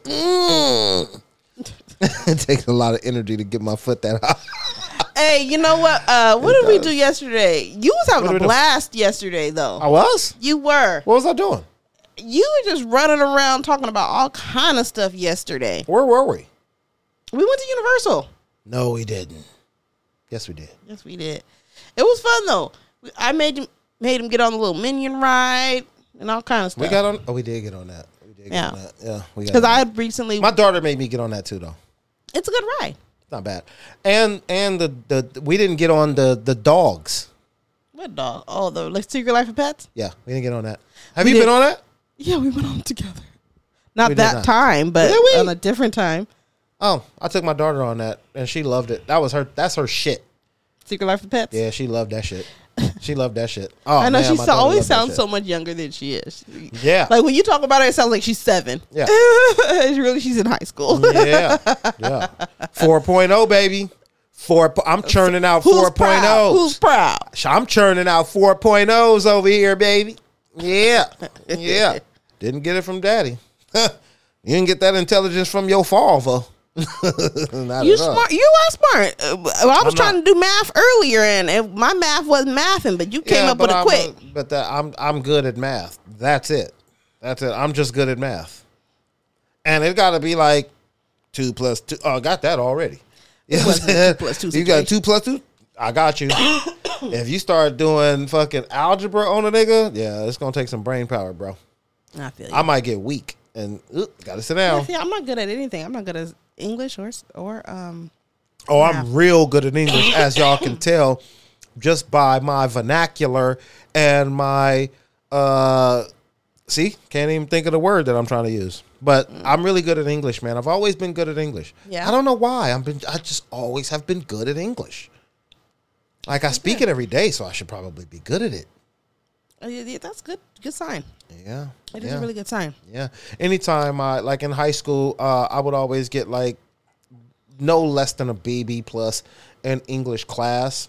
B: It takes a lot of energy to get my foot that high.
C: Hey, you know what? What did we do yesterday? You was having a blast yesterday, though.
B: I was?
C: You were.
B: What was I doing?
C: You were just running around talking about all kind of stuff yesterday.
B: Where were we?
C: We went to Universal.
B: No, we didn't. Yes, we did.
C: Yes, we did. It was fun, though. I made him get on the little Minion ride and all kind of stuff.
B: We got on? Oh, we did get on that.
C: Yeah.
B: Yeah, we got.
C: Because I had recently.
B: My daughter made me get on that too, though.
C: It's a good ride.
B: Not bad. And the we didn't get on the dogs.
C: What dog? Oh, the Secret Life of Pets?
B: Yeah, we didn't get on that. Have you been on that?
C: Yeah, we went on together. Not that time, but on a different time.
B: Oh, I took my daughter on that and she loved it. That's her shit.
C: Secret Life of Pets?
B: Yeah, she loved that shit. She loved that shit. Oh,
C: I know, she always sounds so much younger than she is.
B: Yeah.
C: Like when you talk about her, it sounds like she's 7.
B: Yeah.
C: She's in high school.
B: Yeah. 4.0, baby. I'm churning out 4.0s.
C: Who's proud?
B: I'm churning out 4.0s over here, baby. Yeah. Yeah. Didn't get it from daddy. You didn't get that intelligence from your father.
C: You smart. You are smart. I was trying to do math earlier, and my math wasn't mathing, but you came up with it quick.
B: I'm good at math. That's it. I'm just good at math, and it got to be like 2 plus 2. Oh, I got that already.
C: You got
B: 2 plus 2. I got you. If you start doing fucking algebra on a nigga, yeah, it's gonna take some brain power, bro.
C: I feel you.
B: I might get weak and gotta sit down.
C: Yeah, see, I'm not good at anything. I'm not good at English or
B: Oh, I'm real good at English, as y'all can tell, just by my vernacular and my can't even think of the word that I'm trying to use. But I'm really good at English, man. I've always been good at English.
C: Yeah.
B: I don't know why. I just always have been good at English. Like, I speak it every day, so I should probably be good at it.
C: Yeah, that's good. Good sign.
B: Yeah.
C: It is a really good sign.
B: Yeah. Anytime like in high school, I would always get like no less than a BB plus in English class.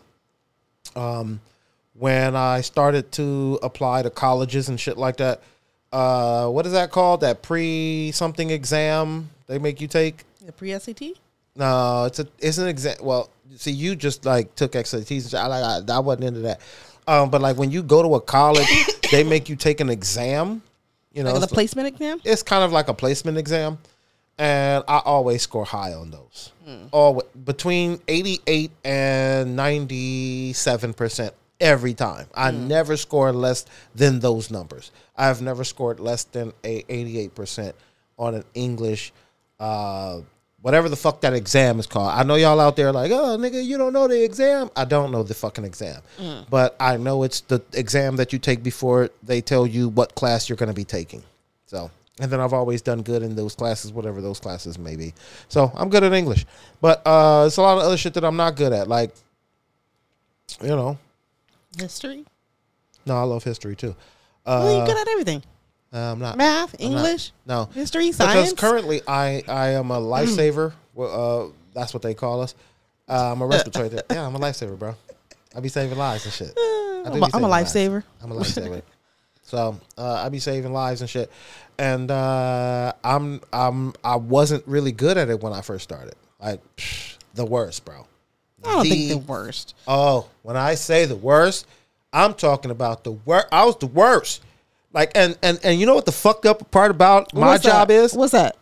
B: When I started to apply to colleges and shit like that, what is that called? That pre-something exam they make you take?
C: The pre-SAT?
B: No, it's an exam. Well, see, you just like took SATs. I wasn't into that. But like when you go to a college, they make you take an exam. You know,
C: like a placement exam?
B: It's kind of like a placement exam. And I always score high on those. Always, between 88 and 97% every time. I never score less than those numbers. I've never scored less than 88% on an English, whatever the fuck that exam is called. I know y'all out there like, oh, nigga, you don't know the exam. I don't know the fucking exam. But I know it's the exam that you take before they tell you what class you're going to be taking. So, and then I've always done good in those classes, whatever those classes may be. So I'm good at English. But it's a lot of other shit that I'm not good at. Like, you know.
C: History?
B: No, I love history too.
C: Well, you're good at everything.
B: I'm not.
C: Math, English,
B: no.
C: History, science.
B: Because currently I am a lifesaver. That's what they call us. I'm a respiratory. Yeah, I'm a lifesaver, bro. I be saving lives and shit.
C: I'm a lifesaver.
B: I'm a lifesaver. So I be saving lives and shit. And I wasn't really good at it when I first started. Like the worst, bro.
C: I don't think the worst.
B: Oh, when I say the worst, I'm talking about the worst. I was the worst. Like, and you know what the fucked up part about my job is?
C: What's that?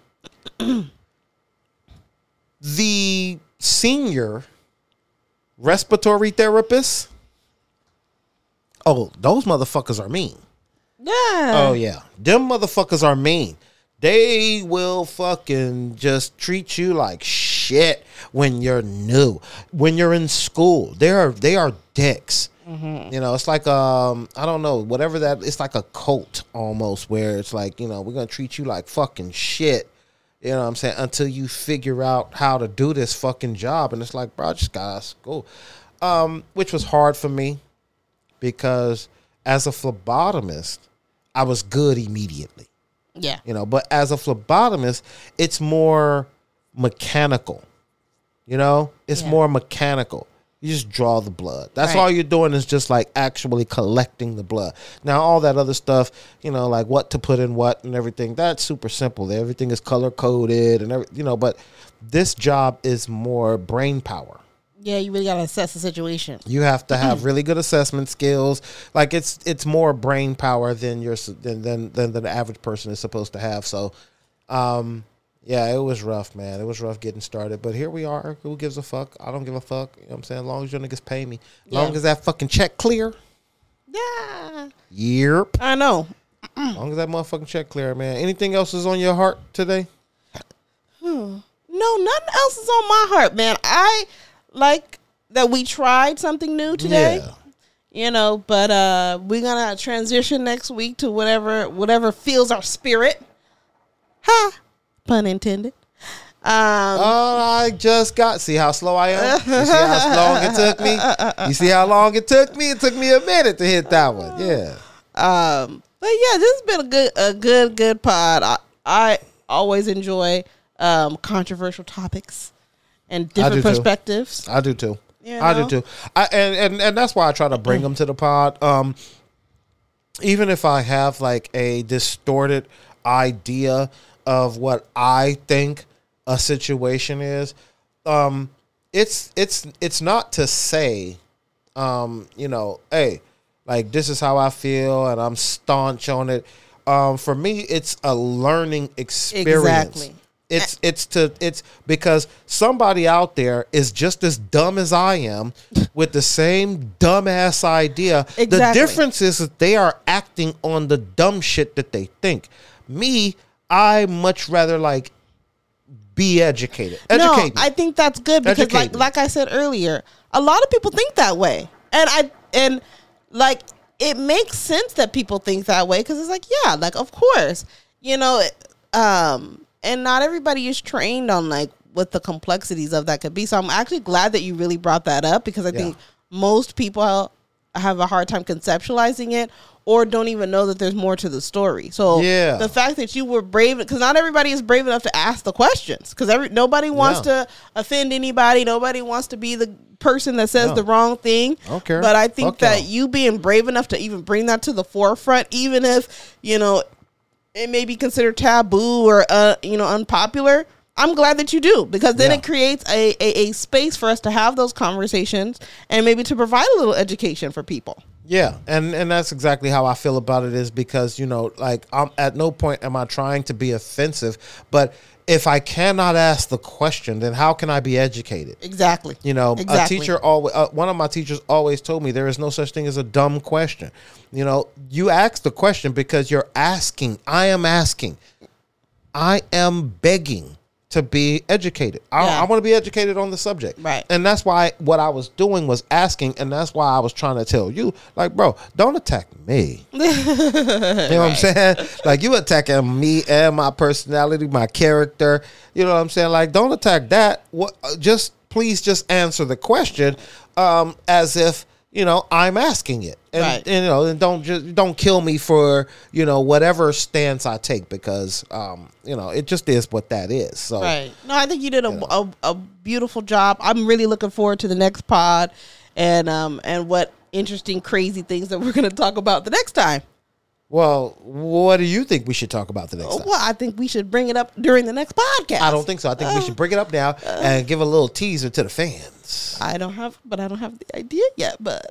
B: The senior respiratory therapist. Oh, those motherfuckers are mean.
C: Yeah.
B: Oh, yeah. Them motherfuckers are mean. They will fucking just treat you like shit when you're new. When you're in school, they are dicks. Mm-hmm. You know, it's like I don't know, whatever that. It's like a cult almost, where it's like, you know, we're gonna treat you like fucking shit. You know what I'm saying? Until you figure out how to do this fucking job, and it's like, bro, I just got out of school, which was hard for me because as a phlebotomist, I was good immediately.
C: Yeah.
B: You know, but as a phlebotomist, it's more mechanical. You know, it's more mechanical. You just draw the blood. That's all you're doing is just like actually collecting the blood. Now, all that other stuff, you know, like what to put in what and everything, that's super simple. Everything is color coded and everything, you know, but this job is more brain power.
C: Yeah, you really got to assess the situation.
B: You have to have really good assessment skills. Like it's more brain power than the average person is supposed to have. So, yeah, it was rough, man. It was rough getting started, but here we are. Who gives a fuck? I don't give a fuck. You know what I'm saying? As long as your niggas pay me, as long as that fucking check clear.
C: Yeah.
B: Yep.
C: I know.
B: As long as that motherfucking check clear, man. Anything else is on your heart today?
C: No, nothing else is on my heart, man. I like that we tried something new today.
B: Yeah.
C: You know, but we're gonna transition next week to whatever fills our spirit. Ha! Pun intended.
B: I just got. See how slow I am? You see how long it took me? You see how long it took me? It took me a minute to hit that one. Yeah.
C: But yeah, this has been a good pod. I always enjoy controversial topics and different perspectives.
B: I do too.
C: You know?
B: I do too. And that's why I try to bring them to the pod. Even if I have like a distorted idea of what I think a situation is, it's not to say, you know, hey, like this is how I feel and I'm staunch on it. For me, it's a learning experience.
C: Exactly.
B: It's because somebody out there is just as dumb as I am with the same dumbass idea.
C: Exactly.
B: The difference is that they are acting on the dumb shit that they think. Me, I much rather like be educated. Educate me.
C: I think that's good because like I said earlier, a lot of people think that way. And like it makes sense that people think that way because it's like, yeah, like of course. You know, And not everybody is trained on like what the complexities of that could be. So I'm actually glad that you really brought that up, because I think most people have a hard time conceptualizing it, or don't even know that there's more to the story. So the fact that you were brave, because not everybody is brave enough to ask the questions, because nobody wants to offend anybody. Nobody wants to be the person that says the wrong thing.
B: Okay.
C: But I think that you being brave enough to even bring that to the forefront, even if, you know, it may be considered taboo or, you know, unpopular, I'm glad that you do, because then it creates a space for us to have those conversations and maybe to provide a little education for people.
B: Yeah, and that's exactly how I feel about it, is because, you know, like, I'm at no point am I trying to be offensive, but if I cannot ask the question, then how can I be educated?
C: Exactly.
B: You know, a teacher always, one of my teachers always told me there is no such thing as a dumb question. You know, you ask the question because you're asking. I am asking. I am begging to be educated. I want to be educated on the subject.
C: Right.
B: And that's why what I was doing was asking, and that's why I was trying to tell you, like, bro, don't attack me. You know what I'm saying? Like, you attacking me and my personality, my character. You know what I'm saying? Like, don't attack that. Please just answer the question as if, you know, I'm asking it. And, you know, and don't kill me for, you know, whatever stance I take, because, you know, it just is what that is. So,
C: no, I think you did a beautiful job. I'm really looking forward to the next pod and what interesting, crazy things that we're going to talk about the next time.
B: Well, what do you think we should talk about the next time?
C: Well, I think we should bring it up during the next podcast.
B: I don't think so. I think we should bring it up now and give a little teaser to the fans.
C: I don't have the idea yet, but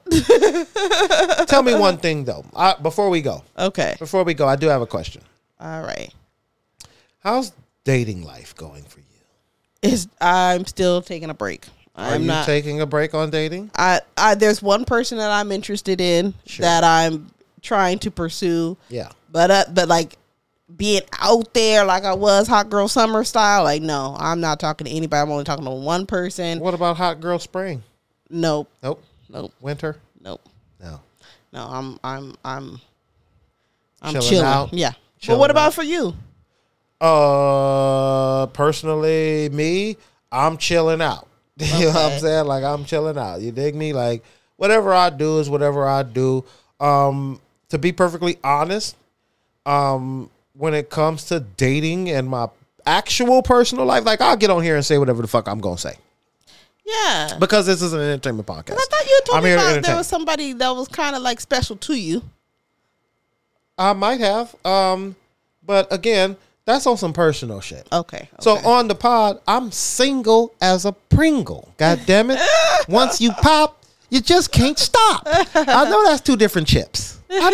B: tell me one thing though. Before we go.
C: Okay.
B: Before we go, I do have a question.
C: All right.
B: How's dating life going for you?
C: I'm still taking a break.
B: Are you taking a break on dating?
C: There's one person that I'm interested in that I'm trying to pursue.
B: Yeah.
C: But like being out there like I was Hot Girl Summer style, like, no, I'm not talking to anybody. I'm only talking to one person.
B: What about Hot Girl Spring?
C: Nope.
B: Winter?
C: Nope.
B: No.
C: I'm
B: chilling out.
C: Yeah. But what about for you?
B: Personally, me, I'm chilling out. You know what I'm saying? Like, I'm chilling out. You dig me? Like, whatever I do is whatever I do. To be perfectly honest, when it comes to dating and my actual personal life, like, I'll get on here and say whatever the fuck I'm going to say.
C: Yeah.
B: Because this is an entertainment podcast.
C: I thought you told me about there was somebody that was kind of like special to you.
B: I might have. But again, that's on some personal shit.
C: Okay.
B: So on the pod, I'm single as a Pringle. God damn it. Once you pop, you just can't stop. I know that's two different chips.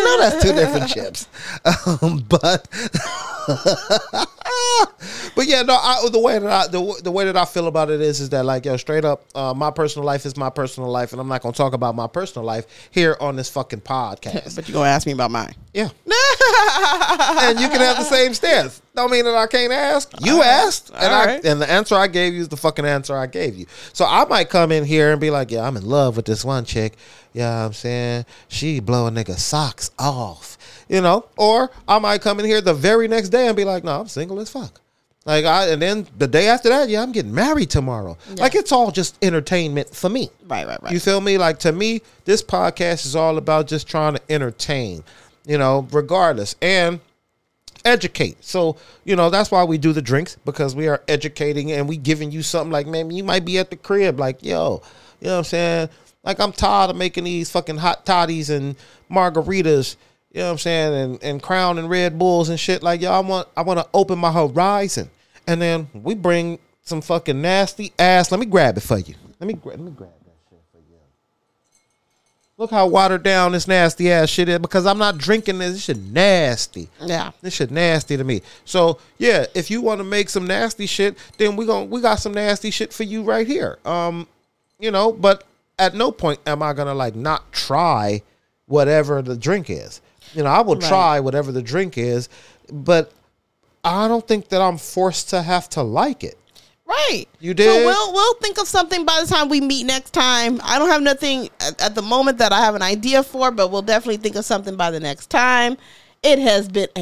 B: But yeah, no. The way that I feel about it is that, like, yo, straight up, my personal life is my personal life, and I'm not gonna talk about my personal life here on this fucking podcast.
C: But you're gonna ask me about mine.
B: Yeah. And you can have the same stance. Don't mean that I can't ask. You asked, and the answer I gave you is the fucking answer I gave you. So I might come in here and be like, yeah, I'm in love with this one chick. You know what I'm saying? She blow a nigga socks off. You know? Or I might come in here the very next day and be like, no, I'm single as fuck. Like, and then the day after that, yeah, I'm getting married tomorrow. Yeah. Like, it's all just entertainment for me.
C: Right.
B: You feel me? Like, to me, this podcast is all about just trying to entertain, you know, regardless, and educate. So, you know, that's why we do the drinks, because we are educating and we giving you something. Like, man, you might be at the crib like, yo, you know what I'm saying? Like, I'm tired of making these fucking hot toddies and margaritas, you know what I'm saying, and Crown and Red Bulls and shit. Like, yo, I want to open my horizon. And then we bring some fucking nasty ass. Let me grab it for you. Let me grab that shit for you. Look how watered down this nasty ass shit is, because I'm not drinking this. This shit nasty.
C: Yeah.
B: This shit nasty to me. So, yeah, if you want to make some nasty shit, then we got some nasty shit for you right here. You know, but at no point am I going to, like, not try whatever the drink is. You know, I will try whatever the drink is, but I don't think that I'm forced to have to like it.
C: Right.
B: You did?
C: So we'll think of something by the time we meet next time. I don't have nothing at the moment that I have an idea for, but we'll definitely think of something by the next time. It has been a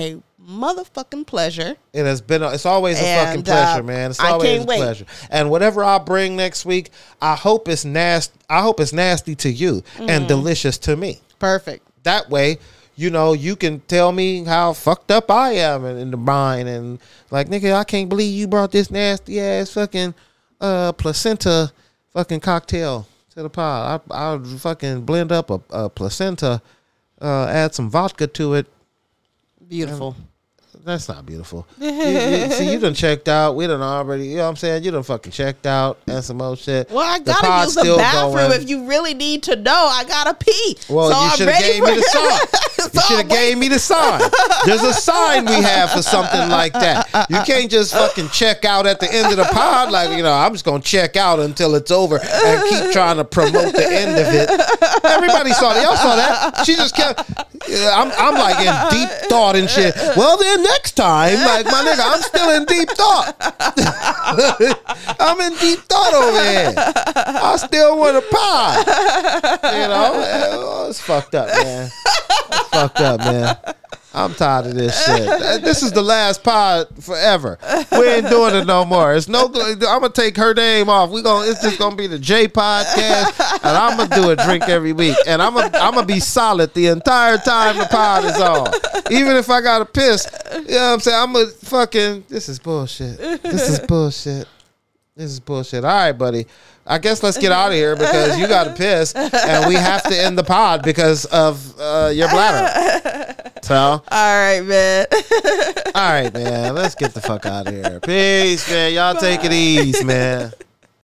C: motherfucking pleasure.
B: It's always a fucking pleasure, man. It's always a pleasure. And whatever I bring next week, I hope it's nasty to you and delicious to me.
C: Perfect.
B: That way, you know, you can tell me how fucked up I am in the mind, and like, nigga, I can't believe you brought this nasty ass fucking placenta fucking cocktail to the pod. I'll fucking blend up a placenta, add some vodka to it.
C: Beautiful.
B: That's not beautiful. See, you done checked out. We done already, you know what I'm saying? You done fucking checked out and some old shit.
C: Well, I gotta use the bathroom if you really need to know. I gotta pee.
B: Well, so you should have gave me the sign. You should have gave me the sign. There's a sign we have for something like that. You can't just fucking check out at the end of the pod like, you know, I'm just going to check out until it's over and keep trying to promote the end of it. Everybody saw that. Y'all saw that. She just kept, I'm like in deep thought and shit. Well, then next time, like, my nigga, I'm still in deep thought. I'm in deep thought over here. I still want a pod. You know, it's fucked up, man. It's fucked up, man. I'm tired of this shit. This is the last pod forever. We ain't doing it no more. It's no good. I'm gonna take her name off. It's just gonna be the J Podcast, and I'm gonna do a drink every week, and I'm gonna be solid the entire time the pod is on. Even if I gotta piss, you know what I'm saying? I'm gonna fucking. This is bullshit. This is bullshit. This is bullshit. All right, buddy. I guess let's get out of here because you got to piss and we have to end the pod because of your bladder. So. All
C: right, man.
B: All right, man. Let's get the fuck out of here. Peace, man. Y'all take it easy, man.